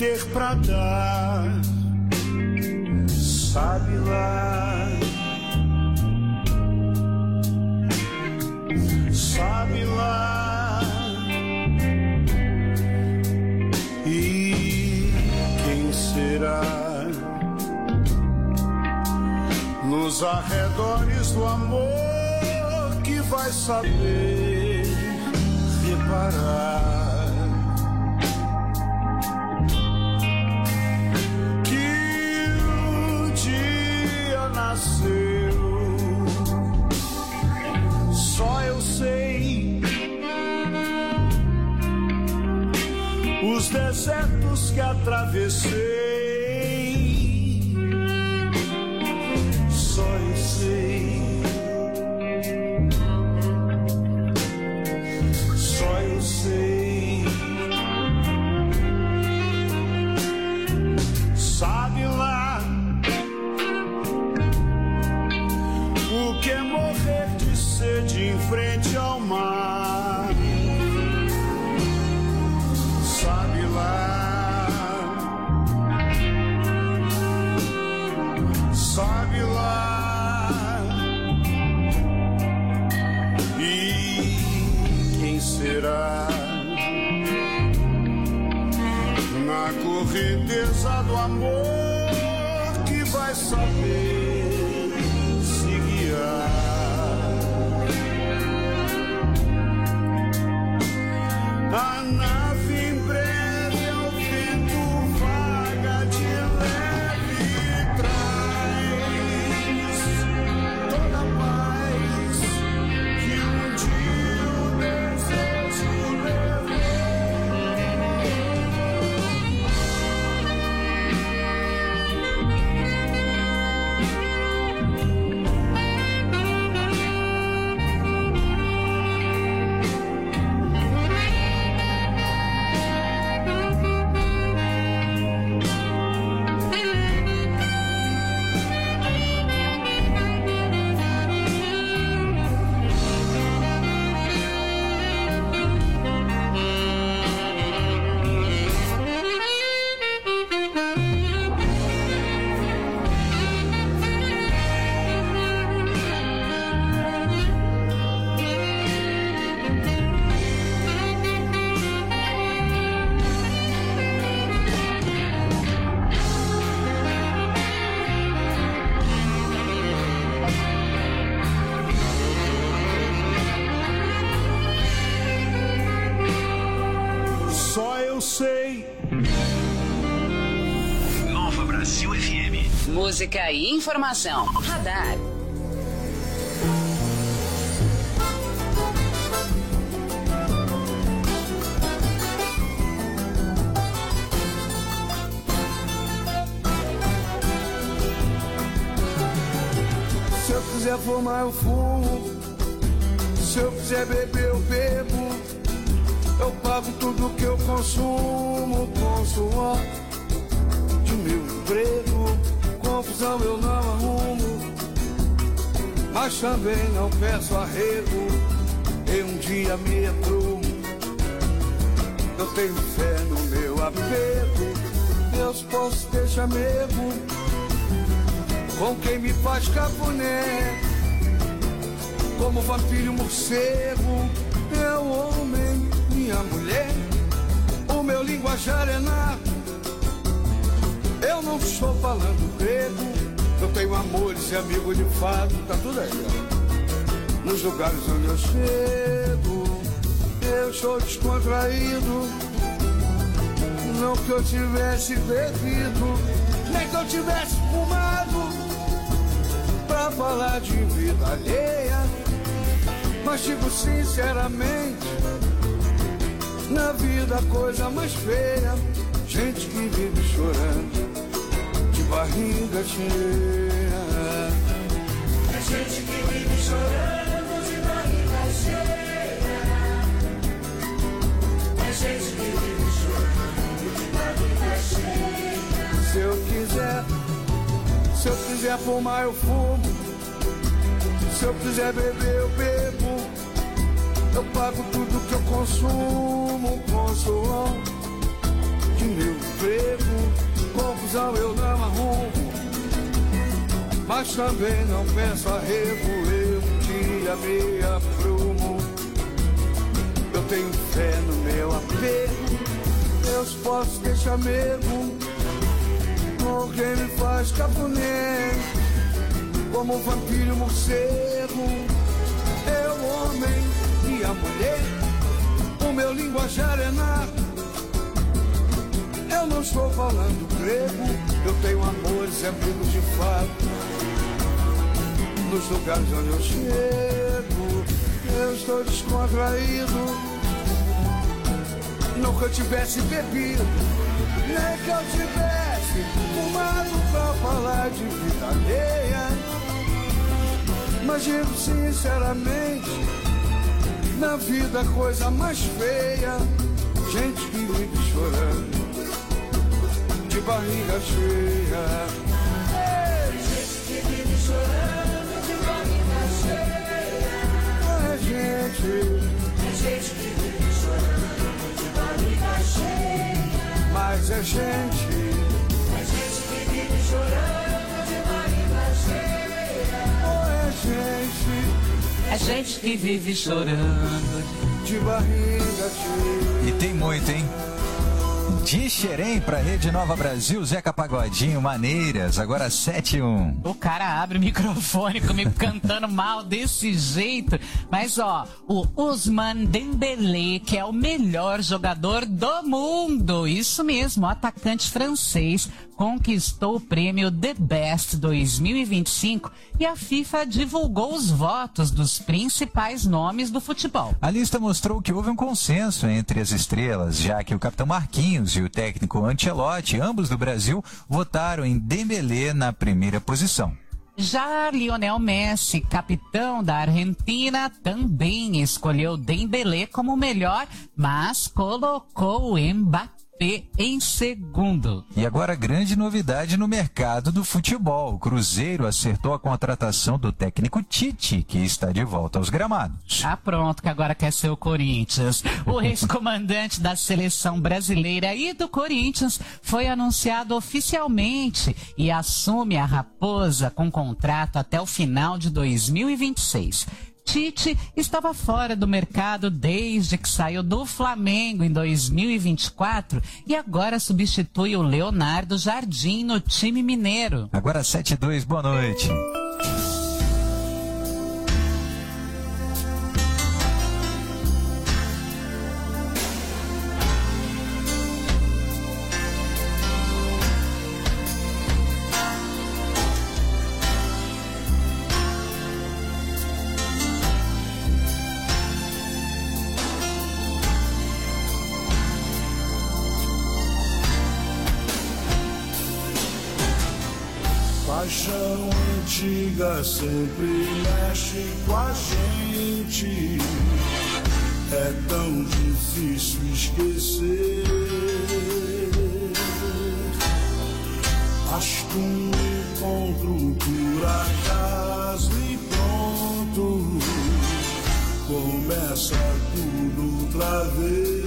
ter pra dar, sabe lá, sabe lá. E quem será nos arredores do amor que vai saber reparar só eu sei os desertos que atravessei, só eu sei, só eu sei, sabe lá o que é morrer de sede em frente ao mar, sabe lá, sabe lá. E quem será na correnteza do amor que vai saber se guiar? A nave em breve ao vento vaga de leve e traz toda a paz que um dia o desejo levou. Nova Brasil FM. Música e informação. Radar. Se eu quiser fumar, eu fumo. Se eu quiser beber, eu bebo. Eu pago tudo que eu consumo com suor de meu emprego. Confusão eu não arrumo, mas também não peço arrego. E um dia me aprumo. Eu tenho fé no meu apego. Deus posso deixar mesmo com quem me faz cafuné, como vampiro morcego. Eu homem, minha mulher, o meu linguajar é nato. Eu não estou falando grego. Eu tenho amores e amigos de fato. Tá tudo aí, ó. Nos lugares onde eu chego, eu estou descontraído. Não que eu tivesse bebido, nem que eu tivesse fumado pra falar de vida alheia. Mas digo sinceramente, na vida a coisa mais feia, gente que vive chorando de barriga cheia. É gente que vive chorando de barriga cheia. É gente que vive chorando de barriga cheia. Se eu quiser fumar, eu fumo. Se eu quiser beber, eu bebo. Eu pago tudo que eu consumo com suor de meu emprego, confusão eu não arrumo, mas também não penso arrego, eu dia me aprumo. Eu tenho fé no meu apego, Deus posso deixar mesmo, com quem me faz cafuné, como vampiro morcego, eu homem e a mulher, o meu linguajar é nato. Eu não estou falando grego, eu tenho amores e amigos de fato. Nos lugares onde eu chego, eu estou descontraído. Nunca tivesse bebido, nem que eu tivesse fumado pra falar de vida alheia. Mas digo sinceramente, na vida a coisa mais feia, gente que vive chorando de barriga cheia. Gente que vive chorando de barriga cheia. É gente que vive chorando de barriga cheia. Mas é gente que vive chorando de barriga cheia. É gente que vive chorando de barriga cheia. E tem muito, hein? De Xerém pra Rede Nova Brasil, Zeca Pagodinho, Maneiras, agora 7-1. O cara abre o microfone comigo cantando mal desse jeito. Mas ó, o Ousmane Dembélé, que é o melhor jogador do mundo, isso mesmo, o atacante francês, conquistou o prêmio The Best 2025 e a FIFA divulgou os votos dos principais nomes do futebol. A lista mostrou que houve um consenso entre as estrelas, já que o capitão Marquinhos e o técnico Ancelotti, ambos do Brasil, votaram em Dembélé na primeira posição. Já Lionel Messi, capitão da Argentina, também escolheu Dembélé como o melhor, mas colocou o Mbappé em segundo. E agora grande novidade no mercado do futebol. O Cruzeiro acertou a contratação do técnico Tite, que está de volta aos gramados. Ah, pronto, que agora quer ser o Corinthians. O ex-comandante da seleção brasileira e do Corinthians foi anunciado oficialmente e assume a Raposa com contrato até o final de 2026. Tite estava fora do mercado desde que saiu do Flamengo em 2024 e agora substitui o Leonardo Jardim no time mineiro. Agora 7-2, boa noite. Paixão antiga sempre mexe com a gente. É tão difícil esquecer. Acho que um encontro por acaso e pronto, começa tudo outra vez.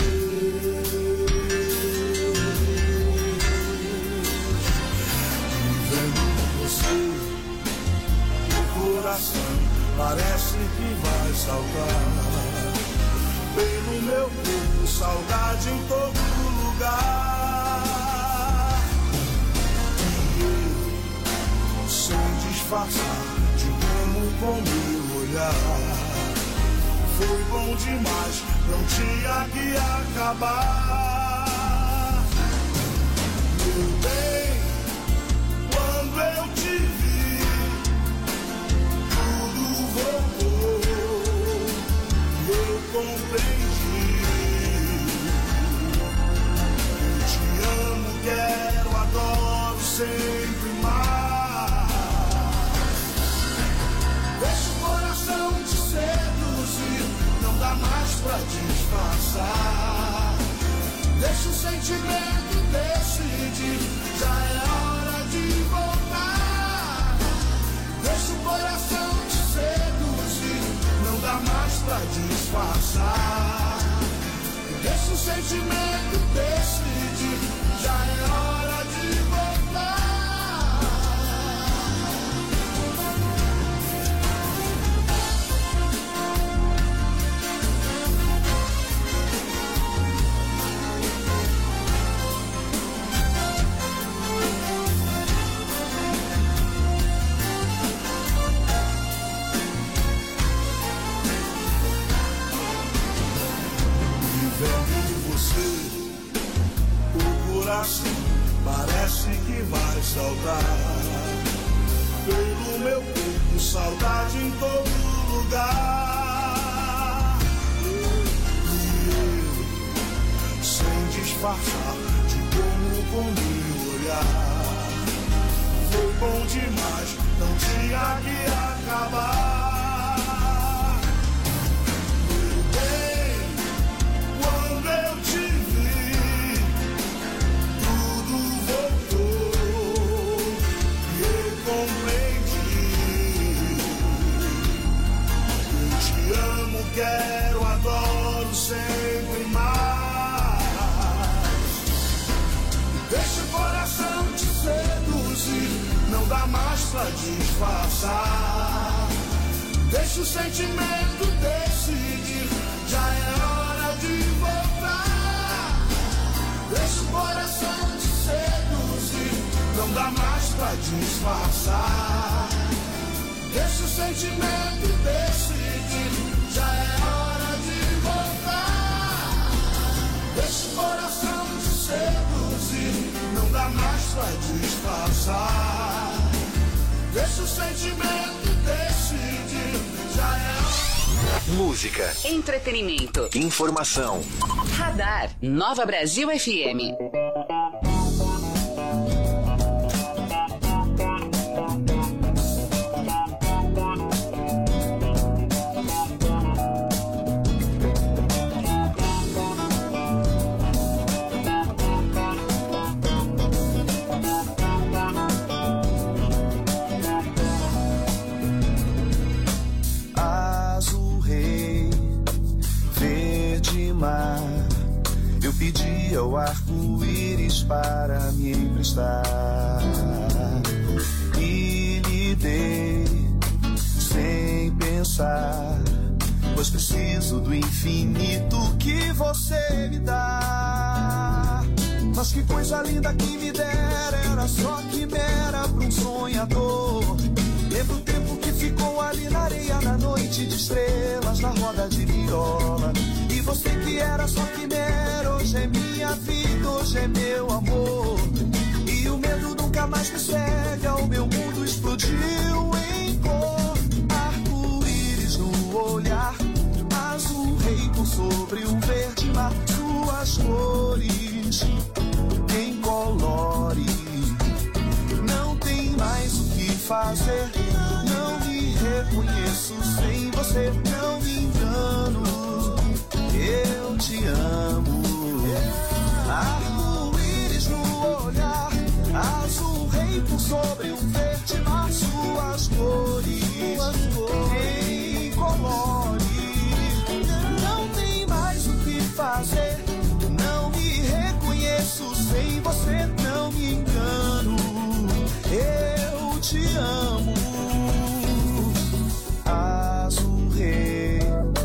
Parece que vai saltar pelo meu corpo, saudade em todo lugar. E eu, sem disfarçar de como meu olhar, foi bom demais, não tinha que acabar. Meu bem, quando eu te vi, voltou, eu compreendi. Eu te amo, quero, adoro sempre mais. Deixa o coração te seduzir, não dá mais pra disfarçar. Deixa o sentimento decidir, já é hora de voltar. Deixa o coração não dá mais pra disfarçar. Deixa o sentimento decidir, já é parece que vai saltar. Pelo meu corpo, saudade em todo lugar. E eu, sem disfarçar, te como com meu olhar. Foi bom demais, não tinha que acabar. Meu bem, quando eu te vi, tudo voltou e eu compreendi. Eu te amo, quero, adoro sempre mais. Deixa o coração te seduzir, não dá mais pra disfarçar. Deixa o sentimento decidir, já é hora de voltar. Deixa o coração te seduzir, não dá mais pra disfarçar. Deixa o sentimento decidir, já é hora de voltar. Deixa o coração te seduzir, não dá mais pra disfarçar. Deixa o sentimento decidir, já é hora. Música, Entretenimento. informação. Radar. Nova Brasil FM. Eu pedi ao arco-íris para me emprestar e lhe dei sem pensar, pois preciso do infinito que você me dá. Mas que coisa linda que me dera, era só quimera pra um sonhador. Lembro o tempo que ficou ali na areia, na noite de estrelas, na roda de viola. E você que era só quimera, hoje é minha vida, hoje é meu amor. E o medo nunca mais me cega, o meu mundo explodiu em cor. Arco-íris no olhar, azul rei por sobre um verde mar. Suas cores em colore, não tem mais o que fazer. Não me reconheço sem você, não me engano. Eu te amo. Arco-íris no olhar, azul rei por sobre um verde mar. Suas cores em colore, não tem mais o que fazer. Não me reconheço sem você, não me engano. Eu te amo. Azul rei,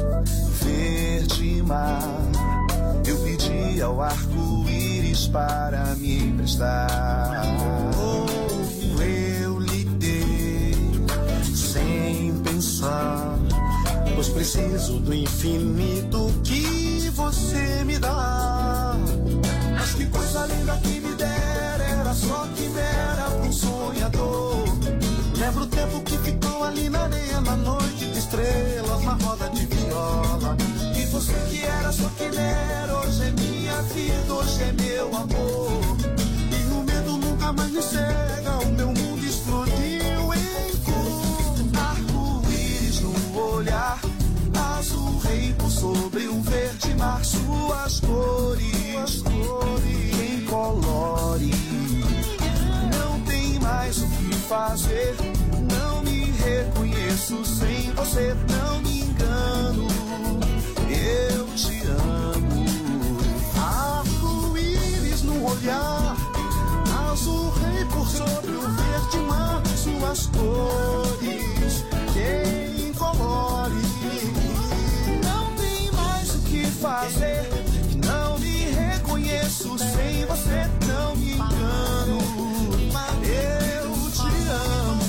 verde mar. Eu pedi ao arco-íris para me emprestar. Oh, eu lhe dei sem pensar, pois preciso do infinito que você me dá. Mas que coisa linda que me dera, era só quimera pra um sonhador. Lembro o tempo que ficou ali na areia, na noite de estrelas, na roda de viola. E você que era só quimera, hoje é minha vida, hoje é meu amor. E o medo nunca mais me cega, o meu mundo explodiu em cor. Arco-íris no olhar, azul rei por sobre um verde mar. Suas cores em colore, não tem mais o que fazer. Não me reconheço sem você, não me engano. Eu te amo. Arco-íris no olhar, azul rei por sobre o verde mar. Suas cores em colore, não tem mais o que fazer. Não me reconheço sem você, não me engano. Eu te amo.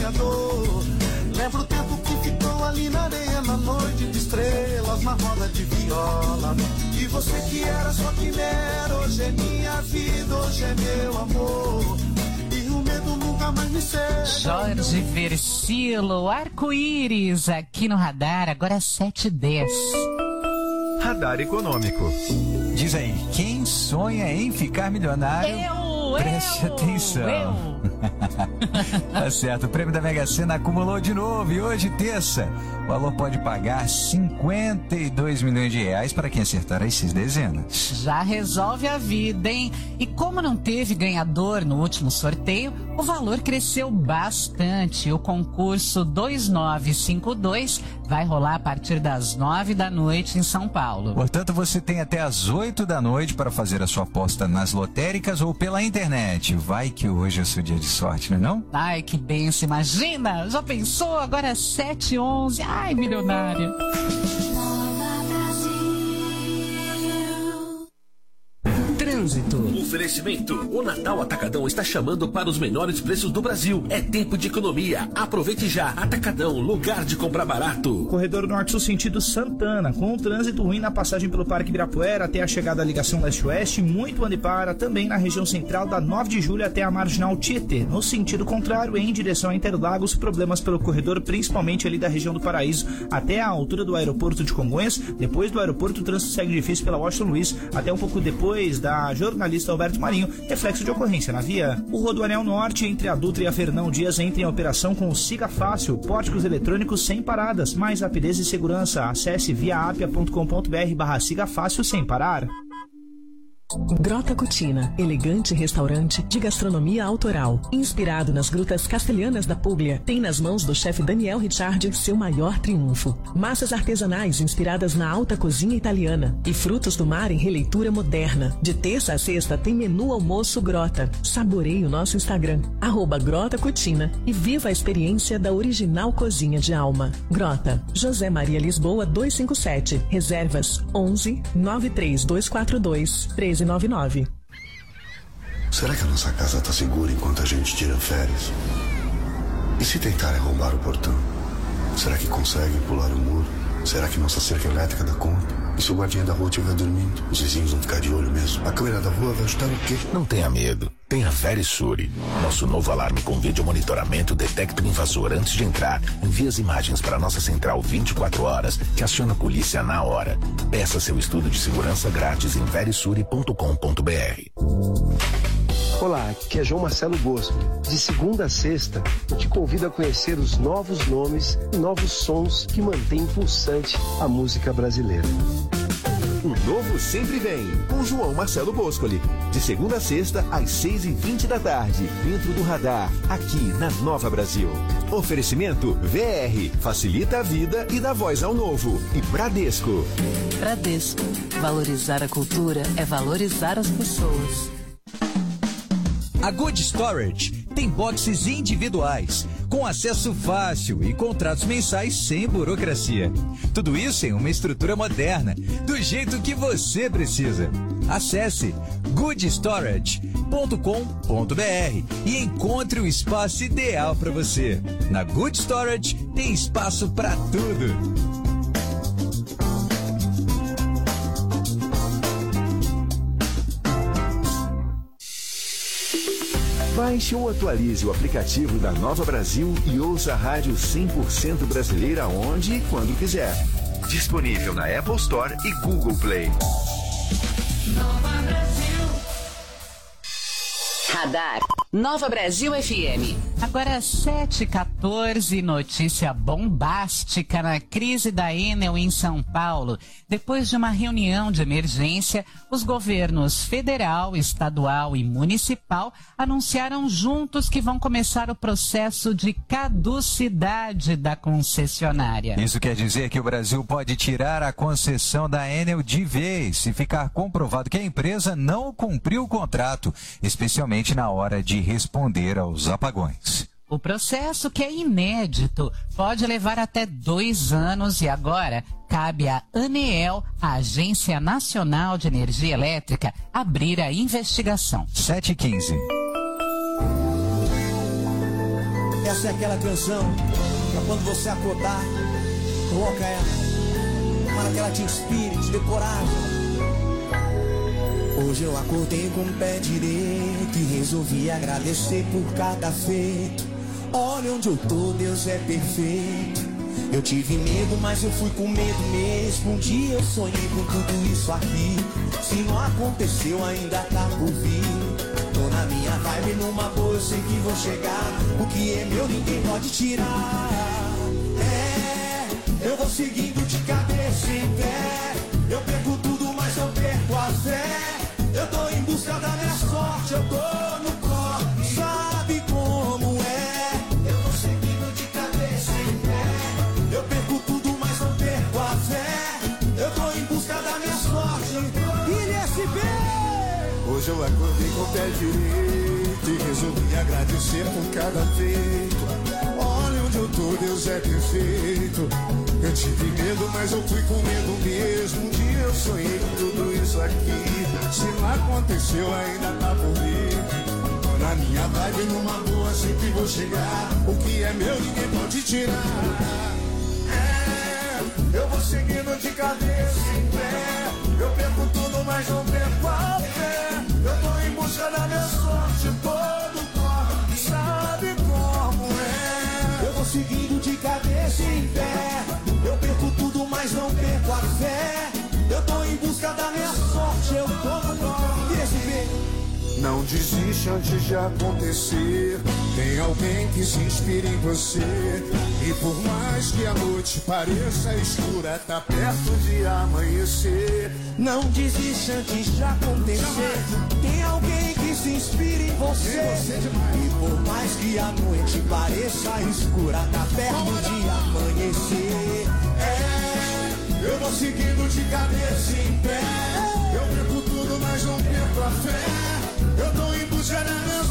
sonhador. Lembro o tempo que ficou ali na areia, na noite de estrelas, na roda de viola. E você que era só quimera, hoje é minha vida, hoje é meu amor. E o medo nunca mais me cega. Jorge Versilo, Arco-Íris, aqui no Radar, agora é 7h10. Radar Econômico. Diz aí, quem sonha em ficar milionário? Preste atenção. Tá certo, o prêmio da Mega Sena acumulou de novo e hoje, terça, o valor pode pagar 52 milhões de reais para quem acertar as 6 dezenas. Já resolve a vida, hein? E como não teve ganhador no último sorteio, o valor cresceu bastante. O concurso 2952 vai rolar a partir das 9 da noite em São Paulo. Portanto, você tem até as 8 da noite para fazer a sua aposta nas lotéricas ou pela internet. Vai que hoje é o seu dia de sorte, não é não? Ai, que benção, imagina! Já pensou? Agora é 7h11. Ai, milionário! Trânsito. Oferecimento. O Natal Atacadão está chamando para os menores preços do Brasil. É tempo de economia. Aproveite já. Atacadão, lugar de comprar barato. Corredor Norte-Sul sentido Santana, com o trânsito ruim na passagem pelo Parque Ibirapuera até a chegada da ligação leste-oeste, muito ande para, também na região central da 9 de julho até a Marginal Tietê. No sentido contrário, em direção a Interlagos, problemas pelo corredor, principalmente ali da região do Paraíso, até a altura do aeroporto de Congonhas. Depois do aeroporto, o trânsito segue difícil pela Washington Luiz, até um pouco depois da jornalista Alberto Marinho, reflexo de ocorrência na via. O Rodoanel Norte, entre a Dutra e a Fernão Dias, entra em operação com o Siga Fácil, pórticos eletrônicos sem paradas, mais rapidez e segurança. Acesse viaapia.com.br/Siga Fácil sem parar. Grota Cucina, elegante restaurante de gastronomia autoral. Inspirado nas grutas castelhanas da Puglia, tem nas mãos do chefe Daniel Ricciardi seu maior triunfo. Massas artesanais inspiradas na alta cozinha italiana e frutos do mar em releitura moderna. De terça a sexta tem menu almoço Grota. Saboreie o nosso Instagram, @Grota Cucina, e viva a experiência da original cozinha de alma. Grota, José Maria Lisboa 257. Reservas 11 93242 1399. Será que a nossa casa está segura enquanto a gente tira férias? E se tentarem arrombar o portão? Será que conseguem pular o muro? Será que nossa cerca elétrica dá conta? E se o guardinha da rua estiver dormindo? Os vizinhos vão ficar de olho mesmo. A câmera da rua vai ajudar o quê? Não tenha medo. Tenha Verisure. Nosso novo alarme com vídeo monitoramento detecta o invasor antes de entrar. Envia as imagens para nossa central 24 horas, que aciona a polícia na hora. Peça seu estudo de segurança grátis em verisure.com.br. Olá, aqui é João Marcelo Bosco. De segunda a sexta, eu te convido a conhecer os novos nomes e novos sons que mantêm pulsante a música brasileira. O novo sempre vem, com João Marcelo Boscoli. De segunda a sexta, às 6h20 da tarde, dentro do Radar, aqui na Nova Brasil. Oferecimento VR, facilita a vida e dá voz ao novo. E Bradesco. Bradesco, valorizar a cultura é valorizar as pessoas. A Good Storage tem boxes individuais, com acesso fácil e contratos mensais sem burocracia. Tudo isso em uma estrutura moderna, do jeito que você precisa. Acesse goodstorage.com.br e encontre o espaço ideal para você. Na Good Storage tem espaço para tudo. Baixe ou atualize o aplicativo da Nova Brasil e ouça a rádio 100% brasileira onde e quando quiser. Disponível na Apple Store e Google Play. Nova Brasil. Radar Nova Brasil FM. Agora 7h14, notícia bombástica na crise da Enel em São Paulo. Depois de uma reunião de emergência, os governos federal, estadual e municipal anunciaram juntos que vão começar o processo de caducidade da concessionária. Isso quer dizer que o Brasil pode tirar a concessão da Enel de vez se ficar comprovado que a empresa não cumpriu o contrato, especialmente na hora de responder aos apagões. O processo, que é inédito, pode levar até 2 anos e agora cabe à ANEEL, a Agência Nacional de Energia Elétrica, abrir a investigação. 7h15. Essa é aquela canção pra quando você acordar, coloca ela, para que ela te inspire, te dê coragem. Hoje eu acordei com o pé direito e resolvi agradecer por cada feito. Olha onde eu tô, Deus é perfeito. Eu tive medo, mas eu fui com medo mesmo. Um dia eu sonhei com tudo isso aqui. Se não aconteceu, ainda tá por vir. Tô na minha vibe, numa boa, eu sei que vou chegar. O que é meu, ninguém pode tirar. Eu vou seguindo de cabeça em pé. Eu perco tudo, mas eu perco a fé. Eu tô em busca da minha sorte, eu tô no corre. Sabe como é? Eu vou seguindo de cabeça em pé. Eu perco tudo, mas não perco a fé. Eu tô em busca da minha sorte. ILSB! Hoje eu acordei com o pé direito e resolvi agradecer por cada feito. Olha onde eu tô, Deus é perfeito. Eu tive medo, mas eu fui com medo mesmo. Um dia eu sonhei com tudo isso aqui. Se não aconteceu, ainda tá por vir. Tô na minha vibe, numa boa, sempre vou chegar. O que é meu, ninguém pode tirar. Eu vou seguindo de cabeça em pé. Eu perco tudo, mas não perco a fé. Eu tô em busca da minha sorte, todo corre. Sabe como é? Eu vou seguindo de cabeça em pé. Eu perco tudo, mas não perco a fé. Eu tô em busca da minha sorte, eu tô no corre. Não desiste antes de acontecer. Tem alguém que se inspira em você. E por mais que a noite pareça escura, tá perto de amanhecer. Não desiste antes de acontecer. Tem alguém que se inspira em você. E por mais que a noite pareça escura, tá perto de amanhecer. Eu vou seguindo de cabeça em pé. Eu perco tudo, mas não perco a fé. Eu tô em busca da minha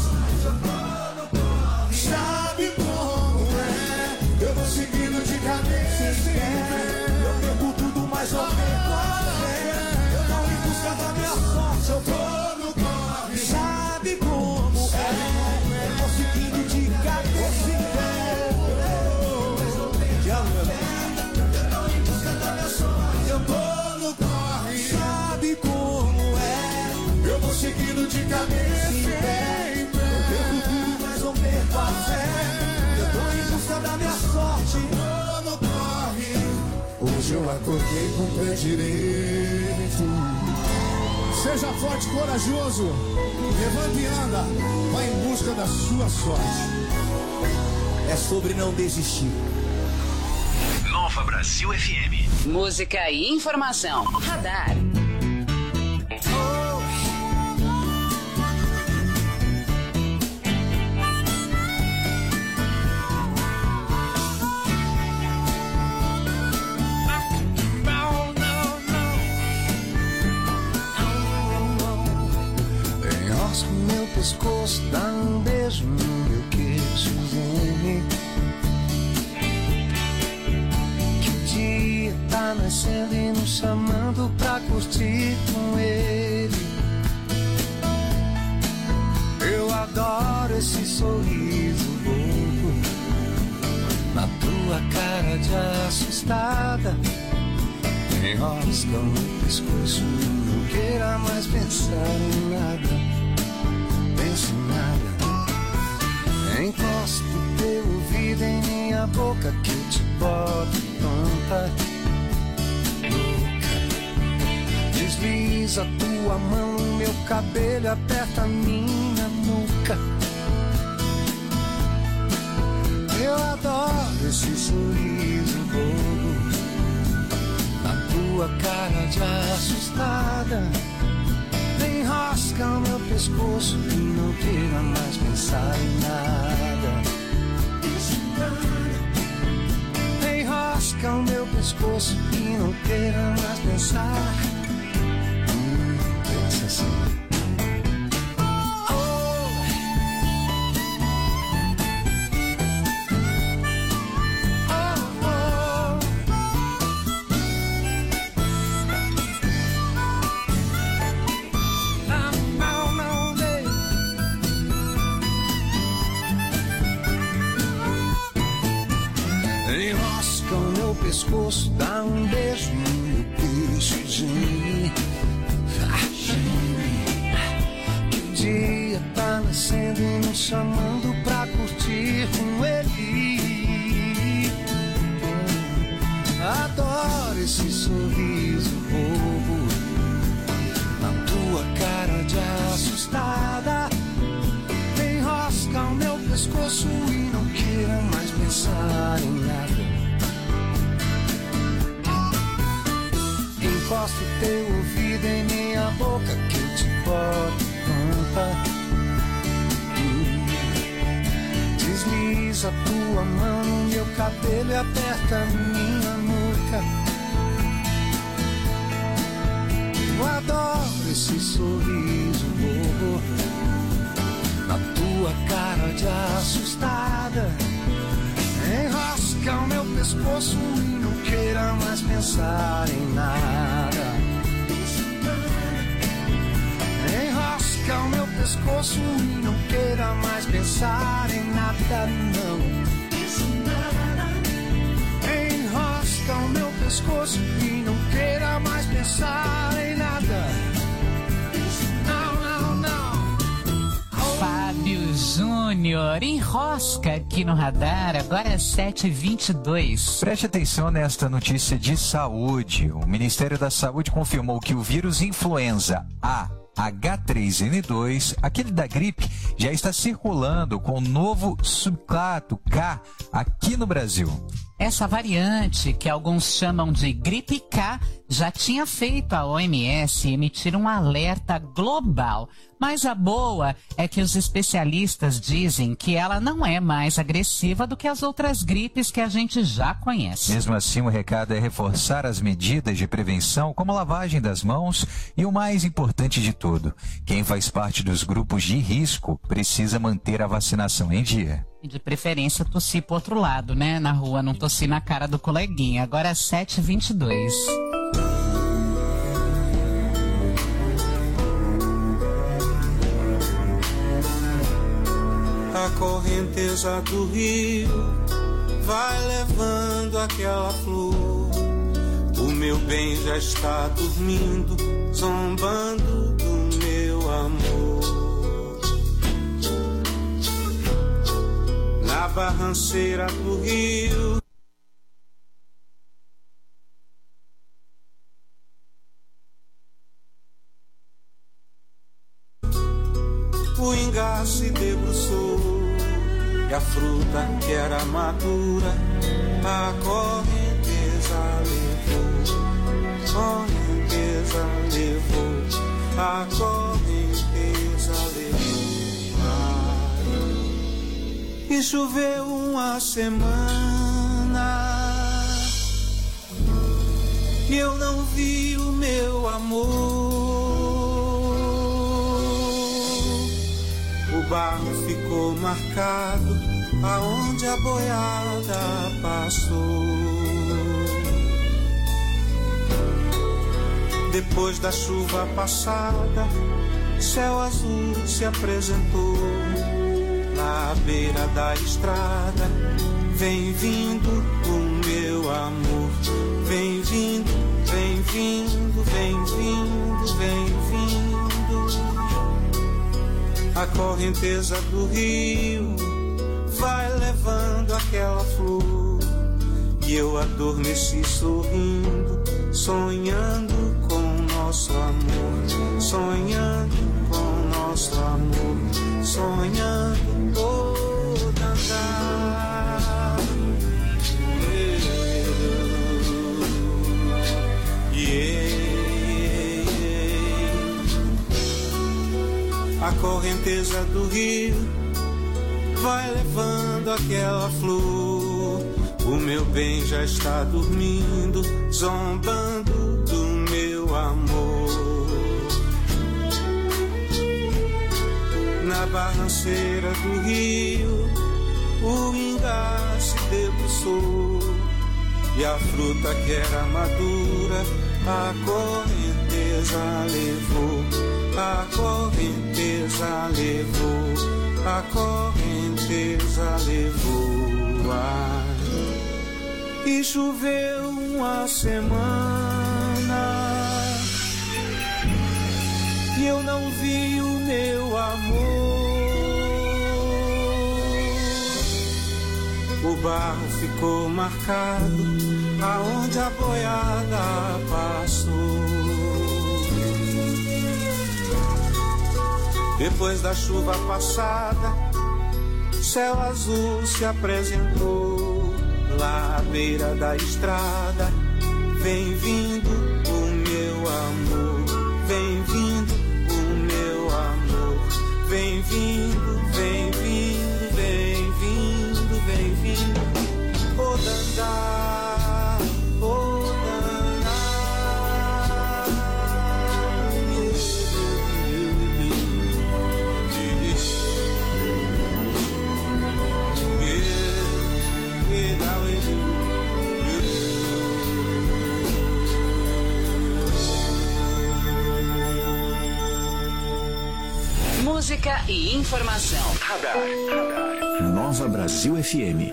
sorte. Sabe como é? Eu vou seguindo de cabeça em pé. Eu perco tudo, mas não perco a fé. Eu tô em busca da minha sorte. Eu tô no corre. Sabe como é? Eu vou seguindo de cabeça em pé. Eu tô em busca da minha sorte. Eu tô no corre. Sabe como é? Eu vou seguindo de cabeça em pé. Eu perco tudo, mas não perco a fé. Eu tô em busca da minha sorte. Eu no corre. Hoje eu acordei com o pé direito. Seja forte e corajoso. Levanta e anda. Vai em busca da sua sorte. É sobre não desistir. Nova Brasil FM. Música e informação. Radar. Enrosco meu pescoço, dá um beijo no meu queixo, vem. Que o dia tá nascendo e nos chamando pra curtir com ele. Eu adoro esse sorriso bobo na tua cara de assustada. Enrosca o meu pescoço, não queira mais pensar em nada. Pense em nada. Encosta o teu ouvido em minha boca que eu te boto tonta, louca. Desliza tua mão no meu cabelo, aperta minha nuca. Eu adoro esse sorriso bobo na tua cara de assustada. Enrosca o meu pescoço e não queira mais pensar em nada. Enrosca o meu pescoço e não queira mais pensar. Pensa assim. pescoço, dá um beijo no meu queixo, geme. Que o dia tá nascendo e nos chamando pra curtir com ele. Adoro esse sorriso bobo na tua cara de assustada. Enrosca o meu pescoço e não queira mais pensar em nada. Encosta o teu ouvido em minha boca que eu te boto tampa. Desliza tua mão no meu cabelo e aperta minha nuca. Eu adoro esse sorriso bobo na tua cara de assustada. Enrosca o meu pescoço e não queira mais pensar em nada. Enrosca o meu pescoço e não queira mais pensar em nada, não. Enrosca o meu pescoço e não queira mais pensar em nada. Não, não, não. Fábio Júnior, enrosca aqui no radar, agora é 7h22. Preste atenção nesta notícia de saúde. O Ministério da Saúde confirmou que o vírus influenza A H3N2, aquele da gripe, já está circulando com o novo subclasse K aqui no Brasil. Essa variante, que alguns chamam de gripe K, já tinha feito a OMS emitir um alerta global. Mas a boa é que os especialistas dizem que ela não é mais agressiva do que as outras gripes que a gente já conhece. Mesmo assim, o recado é reforçar as medidas de prevenção, como a lavagem das mãos e o mais importante de tudo, quem faz parte dos grupos de risco precisa manter a vacinação em dia. E de preferência tossir pro outro lado, né? Na rua, não tossir na cara do coleguinha. Agora é 7h22. A correnteza do rio vai levando aquela flor. O meu bem já está dormindo, zombando do meu amor. Na barranceira do rio o ingá se debruçou e a fruta que era madura a correnteza levou. Correnteza levou, a correnteza levou. E choveu uma semana e eu não vi o meu amor. O barro ficou marcado aonde a boiada passou. Depois da chuva passada, céu azul se apresentou. Na beira da estrada, vem vindo o meu amor. Vem vindo, vem vindo, vem vindo, vem vindo. A correnteza do rio vai levando aquela flor. E eu adormeci sorrindo, sonhando com nosso amor. Sonhando com nosso amor. Sonhando toda andar. A correnteza do rio vai levando aquela flor. O meu bem já está dormindo, zombando do meu amor. Na barranceira do rio, o ingá se debruçou. E a fruta que era madura, a correnteza levou. A correnteza levou, a correnteza levou. e choveu uma semana e eu não vi o meu amor. O barro ficou marcado aonde a boiada passou. Depois da chuva passada, céu azul se apresentou lá à beira da estrada. Vem vindo o meu amor, vem vindo o meu amor, vem vindo, vem vindo, vem vindo, vem vindo. O dandá, o dandá. Música e informação. Radar. Nova Brasil FM.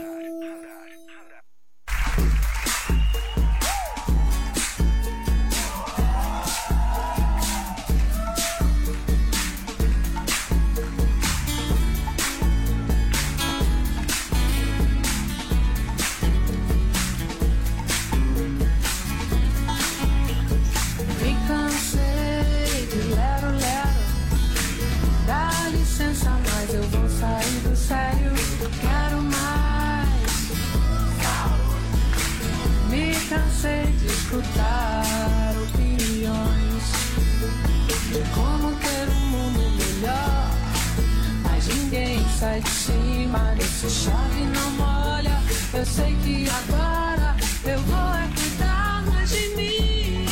Escutar opiniões de como ter um mundo melhor, mas ninguém sai de cima desse chave não molha. Eu sei que agora eu vou cuidar mais de mim.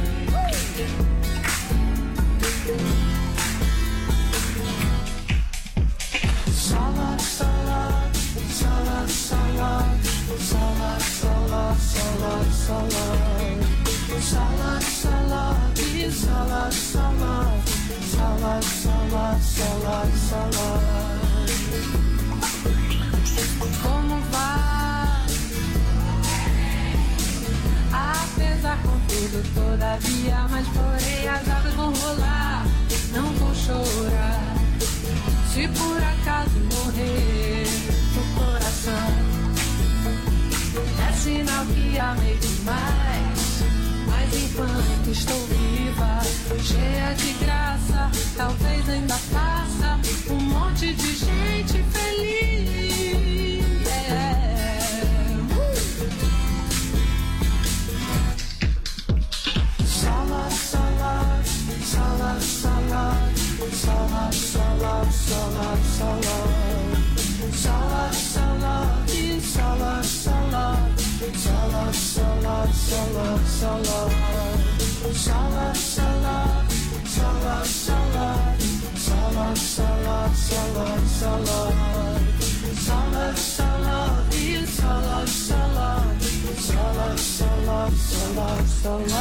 Sola, sola, sola, sola, sola, sola, sola, sola. Sala, sala, e sala, sala, sala, sala, sala, sala. Como vai? Apesar contudo, todavia, mas porém as águas vão rolar. Não vou chorar se por acaso morrer o coração. É sinal que amei demais. Mas enquanto estou viva, cheia de graça, talvez ainda faça um monte de gente feliz. Sala, sala, sala, sala, sala, sala, sala, sala, sala, sala, e sala, sala. Sala, sala, sala, sala, sala, sala, sala, sala, sala, sala, sala, sala, sala, sala, e sala, sala, sala, sala, sala, sala.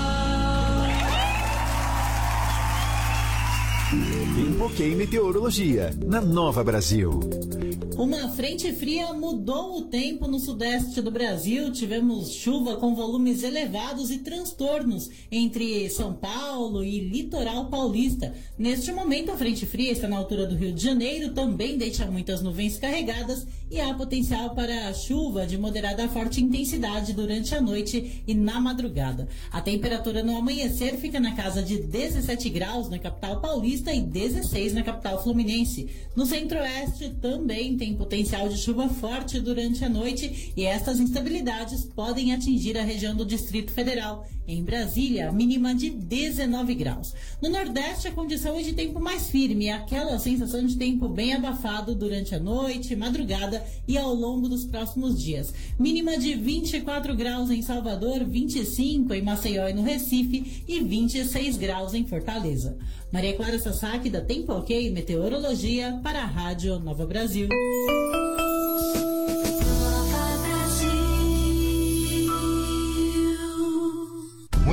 Tempo-OK Meteorologia, na Nova Brasil. Uma frente fria mudou o tempo no sudeste do Brasil. Tivemos chuva com volumes elevados e transtornos entre São Paulo e litoral paulista. Neste momento, a frente fria está na altura do Rio de Janeiro, também deixa muitas nuvens carregadas e há potencial para chuva de moderada a forte intensidade durante a noite e na madrugada. A temperatura no amanhecer fica na casa de 17 graus na capital paulista e 16 na capital fluminense. No centro-oeste também tem potencial de chuva forte durante a noite e estas instabilidades podem atingir a região do Distrito Federal. Em Brasília, mínima de 19 graus. No Nordeste, a condição é de tempo mais firme, aquela sensação de tempo bem abafado durante a noite, madrugada e ao longo dos próximos dias. Mínima de 24 graus em Salvador, 25 em Maceió e no Recife e 26 graus em Fortaleza. Maria Clara Sasaki, da Tempo-OK Meteorologia, para a Rádio Nova Brasil.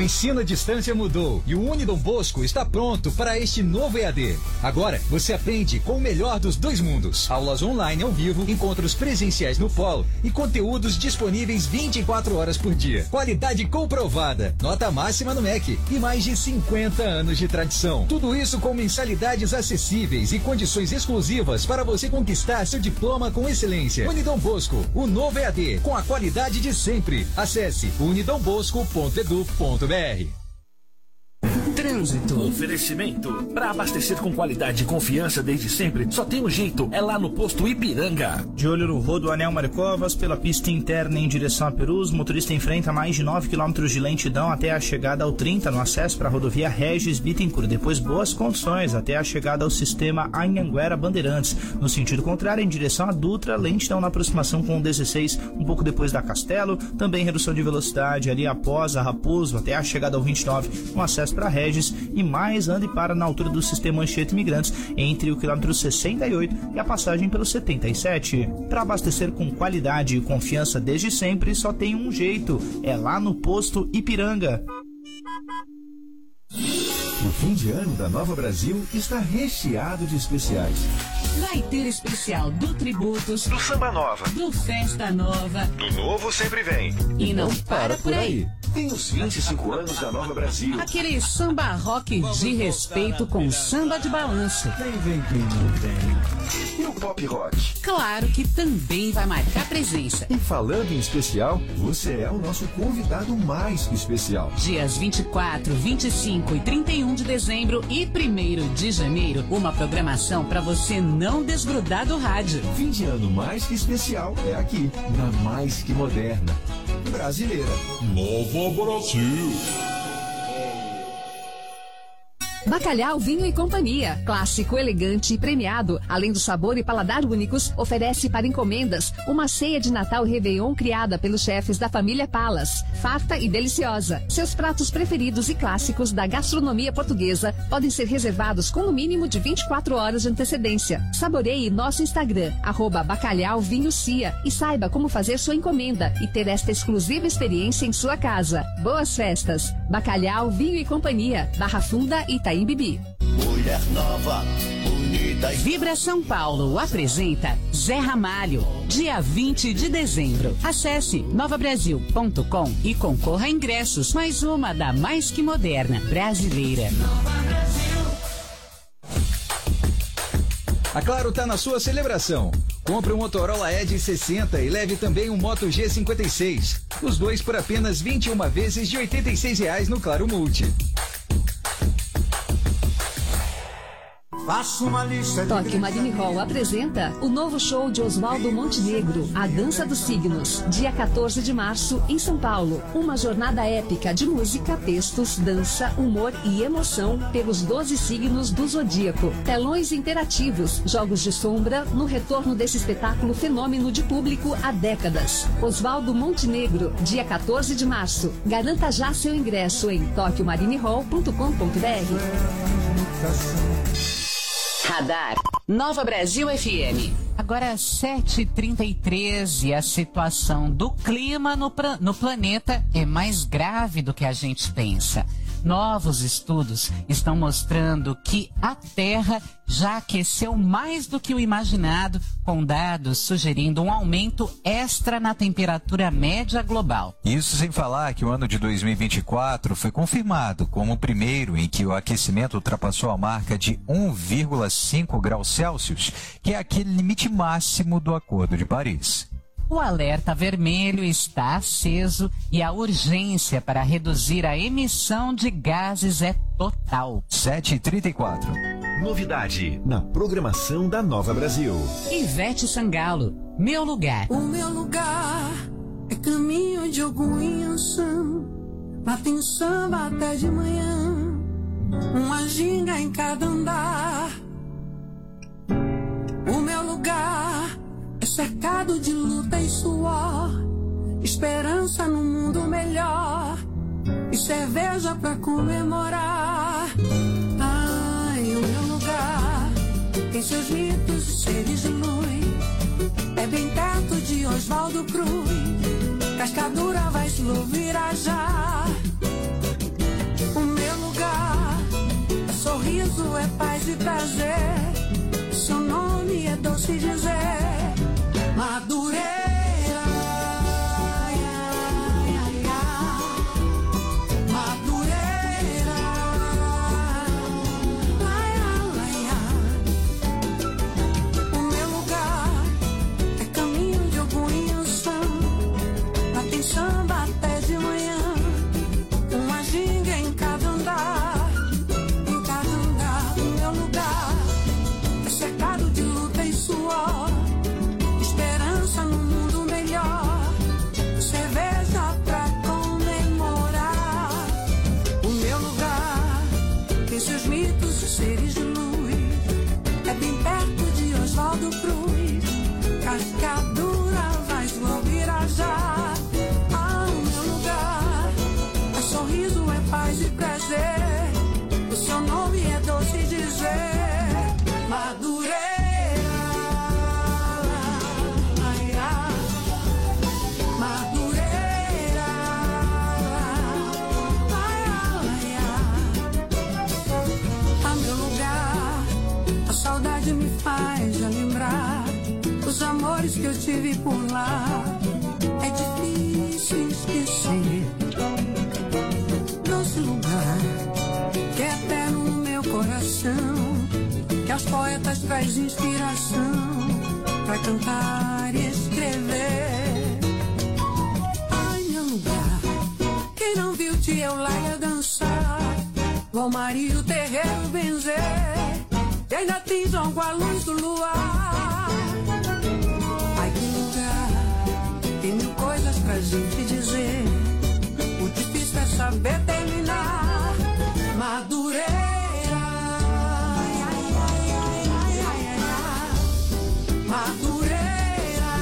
ensino à distância mudou e o Unidom Bosco está pronto para este novo EAD. Agora, você aprende com o melhor dos dois mundos. Aulas online ao vivo, encontros presenciais no polo e conteúdos disponíveis 24 horas por dia. Qualidade comprovada, nota máxima no MEC e mais de 50 anos de tradição. Tudo isso com mensalidades acessíveis e condições exclusivas para você conquistar seu diploma com excelência. Unidom Bosco, o novo EAD, com a qualidade de sempre. Acesse unidombosco.edu.br. Trânsito. Oferecimento. Para abastecer com qualidade e confiança desde sempre, só tem um jeito, é lá no posto Ipiranga. De olho no Rodoanel Marcovas, pela pista interna em direção a Perus, o motorista enfrenta mais de 9 km de lentidão até a chegada ao 30 no acesso para a rodovia Regis Bittencourt. Depois boas condições até a chegada ao sistema Anhanguera Bandeirantes. No sentido contrário, em direção a Dutra, lentidão na aproximação com o 16, um pouco depois da Castelo. Também redução de velocidade ali após a Raposo até a chegada ao 29 no acesso para Regis. E mais ande para na altura do sistema Anchieta Imigrantes entre o quilômetro 68 e a passagem pelo 77. Para abastecer com qualidade e confiança desde sempre, só tem um jeito, é lá no posto Ipiranga. O fim de ano da Nova Brasil está recheado de especiais. Vai ter especial do Tributos, do Samba Nova, do Festa Nova, do Novo Sempre Vem. E não para por aí. Tem os 25 anos da Nova Brasil. Aquele samba rock de respeito com samba de balanço. Vem quem não vem. E o pop rock? Claro que também vai marcar presença. E falando em especial, você é o nosso convidado mais especial. Dias 24, 25 e 31 de dezembro e 1º de janeiro, uma programação para você não desgrudar do rádio. Fim de ano mais que especial é aqui, na Mais Que Moderna. Brasileira. Nova Brasil. Bacalhau Vinho e Companhia, clássico, elegante e premiado, além do sabor e paladar únicos, oferece para encomendas uma ceia de Natal Réveillon criada pelos chefes da família Palas, farta e deliciosa. Seus pratos preferidos e clássicos da gastronomia portuguesa podem ser reservados com no mínimo de 24 horas de antecedência. Saboreie nosso Instagram, @bacalhauvinhocia, e saiba como fazer sua encomenda e ter esta exclusiva experiência em sua casa. Boas festas! Bacalhau Vinho e Companhia, Barra Funda e Itaim Bibi. Mulher nova, bonita. Vibra São Paulo apresenta Zé Ramalho, dia 20 de dezembro. Acesse novabrasil.com e concorra a ingressos. Mais uma da Mais Que Moderna brasileira. A Claro tá na sua celebração. Compre um Motorola Edge 60 e leve também um Moto G56. Os dois por apenas 21 vezes de R$ 86 no Claro Multi. Faça uma lista de Tóquio Marine Hall apresenta o novo show de Oswaldo Montenegro, A Dança dos Signos, dia 14 de março, em São Paulo. Uma jornada épica de música, textos, dança, humor e emoção pelos 12 signos do zodíaco. Telões interativos, jogos de sombra, no retorno desse espetáculo fenômeno de público há décadas. Oswaldo Montenegro, dia 14 de março. Garanta já seu ingresso em toquimarinehall.com.br. Radar Nova Brasil FM. Agora 7h33 e a situação do clima no planeta é mais grave do que a gente pensa. Novos estudos estão mostrando que a Terra já aqueceu mais do que o imaginado, com dados sugerindo um aumento extra na temperatura média global. Isso sem falar que o ano de 2024 foi confirmado como o primeiro em que o aquecimento ultrapassou a marca de 1,5 graus Celsius, que é aquele limite máximo do Acordo de Paris. O alerta vermelho está aceso e a urgência para reduzir a emissão de gases é total. 7h34. Novidade na programação da Nova Brasil. Ivete Sangalo, Meu Lugar. O meu lugar é caminho de algum Inhansã. Lá tem samba até de manhã, uma ginga em cada andar. O meu lugar é cercado de luta e suor, esperança num mundo melhor e cerveja pra comemorar. Ai, o meu lugar tem seus mitos e seres de luz. É bem perto de Oswaldo Cruz, Cascadura vai se Virajar. sorriso é paz e prazer, seu nome é doce dizer, Madureira. Samba até de manhã, uma ginga em cada andar, o meu lugar é cercado de luta e suor, esperança no mundo melhor, cerveja pra comemorar. O meu lugar tem seus mitos e seres de luz, é bem perto de Oswaldo Cruz, Cascadura, Vaz do Albirajá. Sorriso é paz e prazer, o seu nome é doce dizer, Madureira. Madureira. A meu lugar, a saudade me faz lembrar os amores que eu tive por lá. É difícil esquecer nosso lugar, que é eterno no meu coração, que aos poetas traz inspiração pra cantar e escrever. Ai, meu lugar, quem não viu tia Eulalia dançar, Valmario Terreiro benzer, e ainda tinjam com a luz do luar. Ai, que lugar, tem mil coisas pra gente dizer, o difícil é saber terminar. Madureira. Madureira.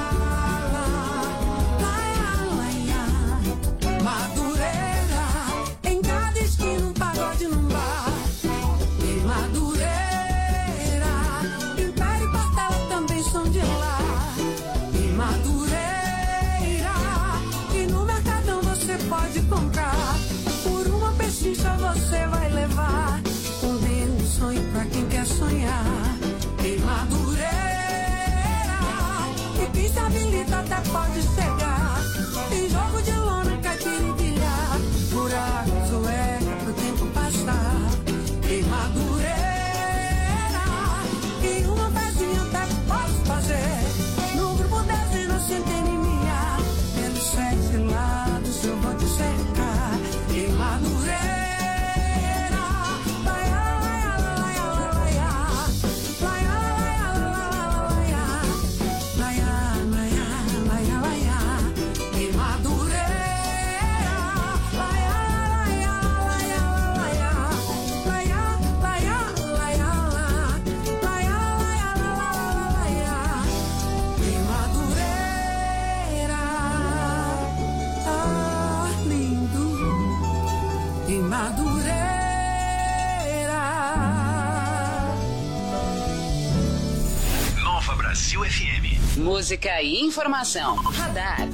Madureira. Em cada esquina um pagode num bar. E Madureira. Império e Portela também são de lá. E Madureira. E no Mercadão você pode comprar, por uma pechincha você vai levar, um sonho pra quem quer sonhar. Em Madureira, e quem se habilita até pode chegar. Tem jogo de lona, caipira e bilhar, buraco, sueca pro tempo passar. Em Madureira, e uma pezinha até posso fazer, no grupo dezena centenemia, pelos 7 lados eu vou te cercar. Em Madureira. Nova Brasil FM. Música e informação. Radar.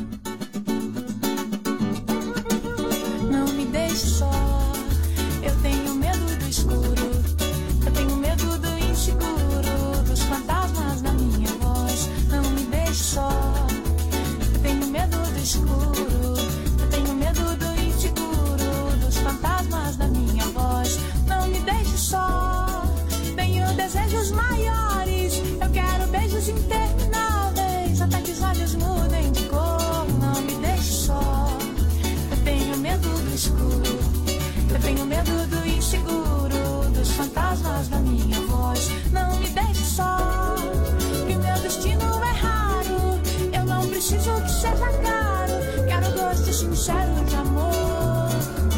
Não me deixe só, eu tenho medo do escuro, eu tenho medo do inseguro, dos fantasmas na minha voz. Não me deixe só, eu tenho medo do escuro, eu tenho medo do inseguro, dos fantasmas na minha voz. Não me deixe só, tenho desejos maiores, eu quero beijos intermináveis, até que os olhos mudem de cor. Não me deixe só, eu tenho medo do escuro, eu tenho medo do inseguro, dos fantasmas da minha voz. Não me deixe só, que o meu destino é raro, eu não preciso que seja caro, quero gosto sincero de amor.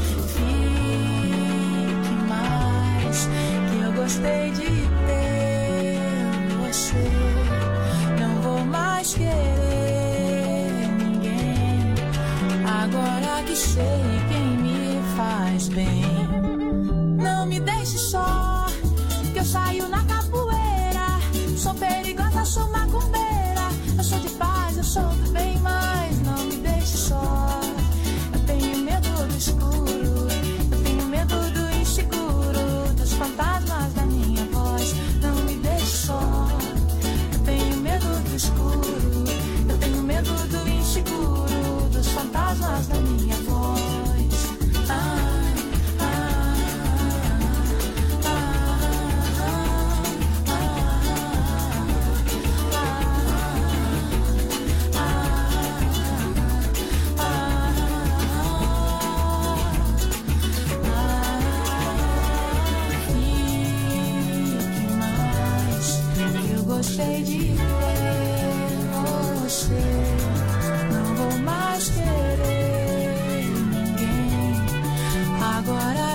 Fique mais, que eu gostei de ter você, não vou mais querer ninguém, agora que sei quem me faz bem. Não me deixe só, que eu saio na capoeira, sou perigosa, sou macumbeira, eu sou de paz, eu sou do bem, mas não me deixe só, eu tenho medo do escuro, eu tenho medo do inseguro, dos fantasmas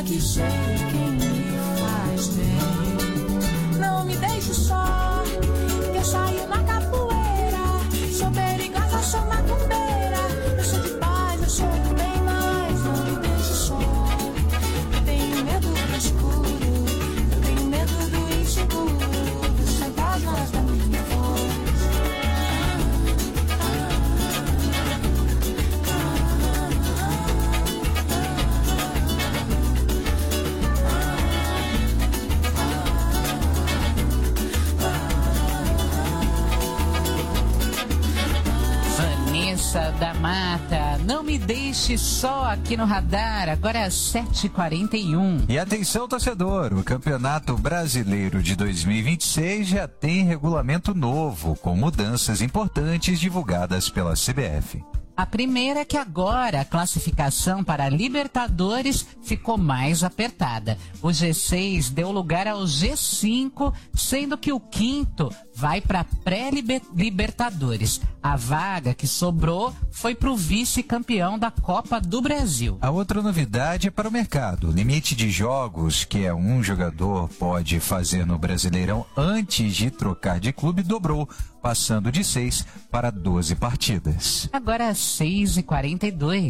que sei quem me faz bem. Não me deixe só, que eu saio na capoeira. Sou perigosa, sou macumbeira. Eu sou de paz, eu sou do bem, mas não me deixe só. Eu tenho medo do escuro, eu tenho medo do inseguro. Você é a voz da minha voz. Vanessa da Mata, não me deixe só aqui no radar, agora é 7h41. E atenção, torcedor, o Campeonato Brasileiro de 2026 já tem regulamento novo, com mudanças importantes divulgadas pela CBF. A primeira é que agora a classificação para a Libertadores ficou mais apertada. O G6 deu lugar ao G5, sendo que o quinto vai para a pré-Libertadores. A vaga que sobrou foi para o vice-campeão da Copa do Brasil. A outra novidade é para o mercado. O limite de jogos que um jogador pode fazer no Brasileirão antes de trocar de clube dobrou, passando de 6 para 12 partidas. Agora 6h42.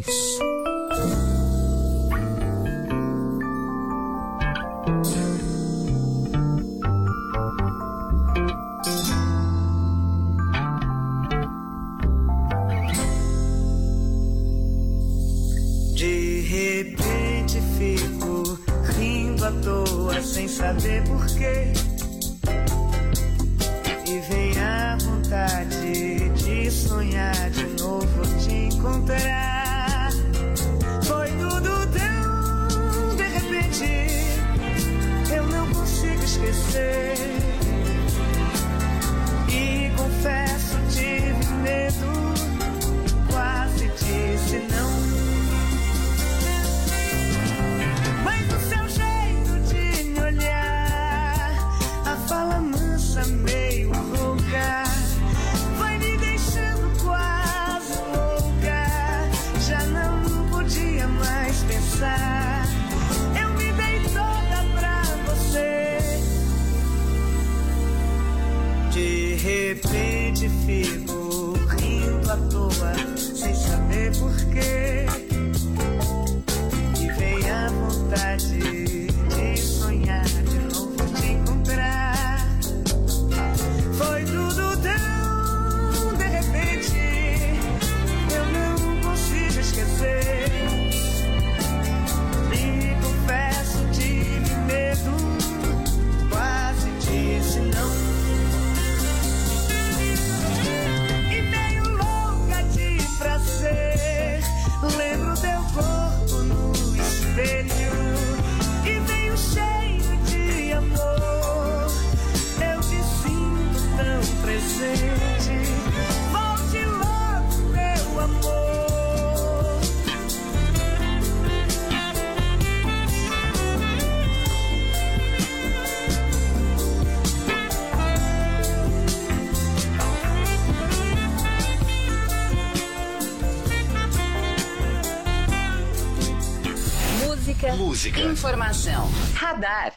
De repente fico rindo à toa sem saber porquê. E vem a vontade de sonhar de novo te encontrar. Foi tudo tão de repente, eu não consigo esquecer. E confesso, tive medo, quase disse não. Mas o seu jeito de me olhar, a fala mansa meio rouca, vai me deixando quase louca. Já não podia mais pensar, eu me dei toda pra você. De repente fico rindo à toa, sem saber porquê. E vem a vontade de sonhar de novo te encontrar. Foi tudo tão de repente, eu não consigo esquecer. E confesso, tive medo, quase disse não. E meio louca de prazer, lembro teu corpo no espelho. E veio cheio de amor, eu te sinto tão presente. Volte logo, meu amor. Música. Informação. Radar.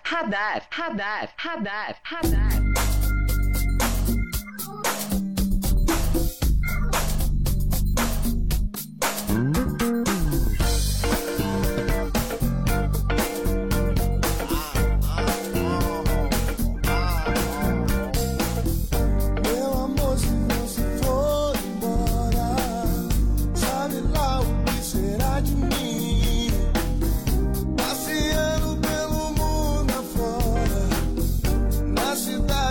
Meu amor, se você for embora, sabe lá o que será de mim? Passeando pelo mundo afora, na cidade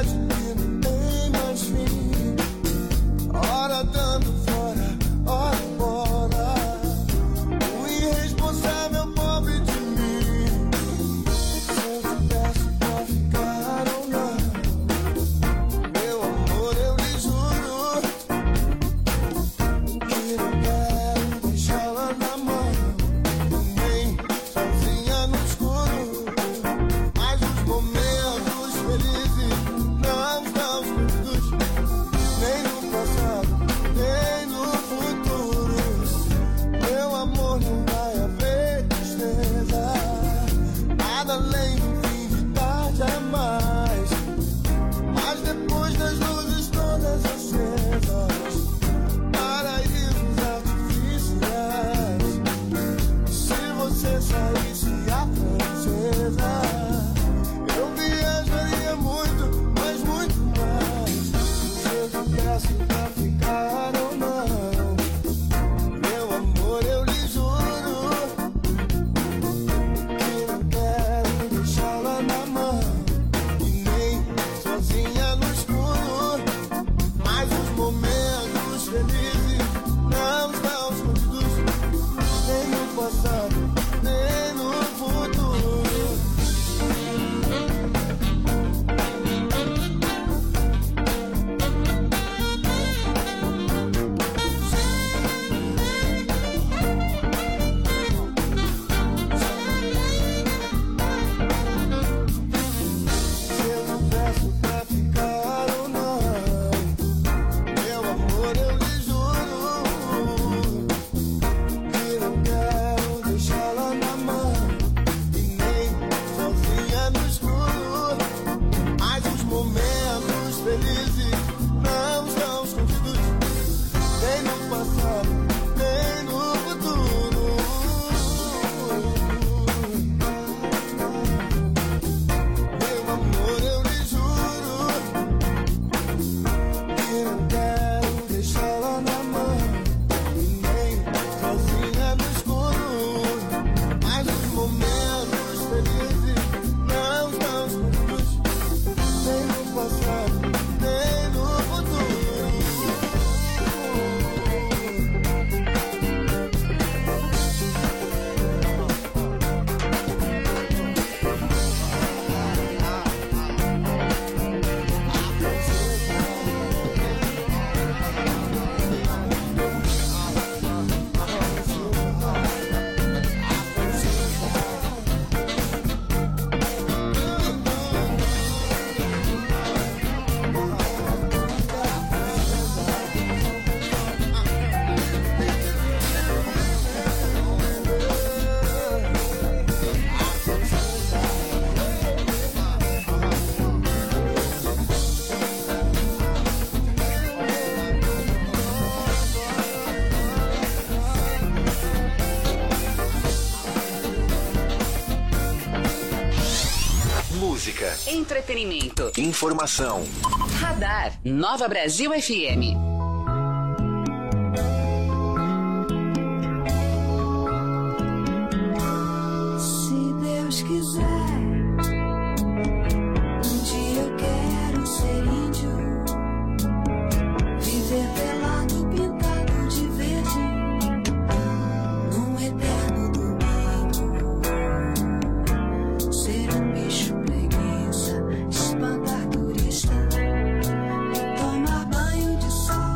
passado, nem no futuro. Meu amor, eu lhe juro que não quero deixá-la na mão, e nem sozinha no escuro. Mas os momentos felizes não estão escritos, nem no passado, nem no futuro. Música, Entretenimento. informação. Radar. Nova Brasil FM. Se Deus quiser, um dia eu quero ser índio, viver pelado, pintado de verde, num eterno domingo, ser um bicho preguiça, espantar turista, tomar banho de sol.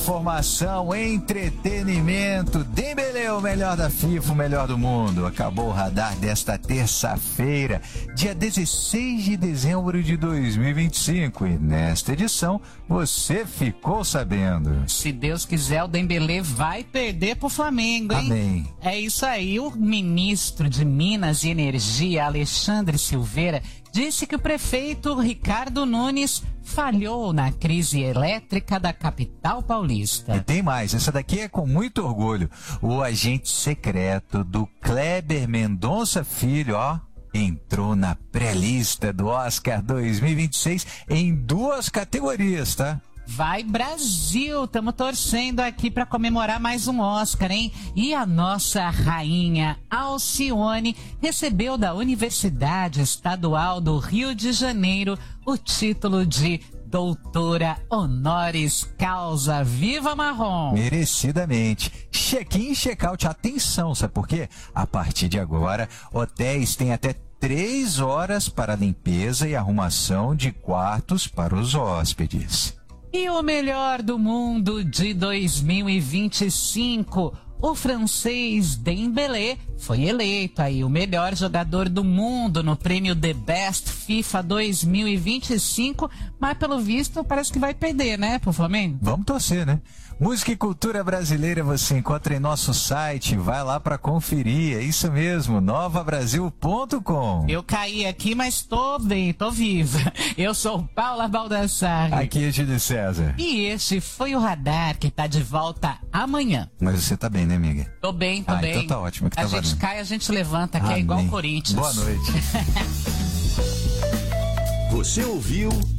informação, entretenimento. Dembélé, o melhor da FIFA, o melhor do mundo. Acabou o radar desta terça-feira, dia 16 de dezembro de 2025. E nesta edição, você ficou sabendo. Se Deus quiser, o Dembélé vai perder pro Flamengo, hein? Amém. É isso aí. O ministro de Minas e Energia, Alexandre Silveira, disse que o prefeito Ricardo Nunes falhou na crise elétrica da capital paulista. E tem mais, essa daqui é com muito orgulho. O agente secreto do Kleber Mendonça Filho, entrou na pré-lista do Oscar 2026 em 2 categorias, tá? Vai Brasil, estamos torcendo aqui para comemorar mais um Oscar, hein? E a nossa rainha Alcione recebeu da Universidade Estadual do Rio de Janeiro o título de doutora honoris causa. Viva Marrom! Merecidamente. Check-in e check-out. Atenção, sabe por quê? A partir de agora, hotéis têm até 3 horas para limpeza e arrumação de quartos para os hóspedes. E o melhor do mundo de 2025, o francês Dembélé foi eleito aí o melhor jogador do mundo no prêmio The Best FIFA 2025, mas pelo visto parece que vai perder, né, pro Flamengo? Vamos torcer, né? Música e cultura brasileira você encontra em nosso site, vai lá para conferir, é isso mesmo, novabrasil.com. Eu caí aqui, mas tô bem, tô viva. Eu sou Paula Baldassarri. Aqui é Júlio César. E este foi o Radar, que tá de volta amanhã. Mas você tá bem, né, amiga? Tô bem. Então tá ótimo. Que a tá gente valendo. cai, a gente levanta, que Amém. é igual o Corinthians. Boa noite. Você ouviu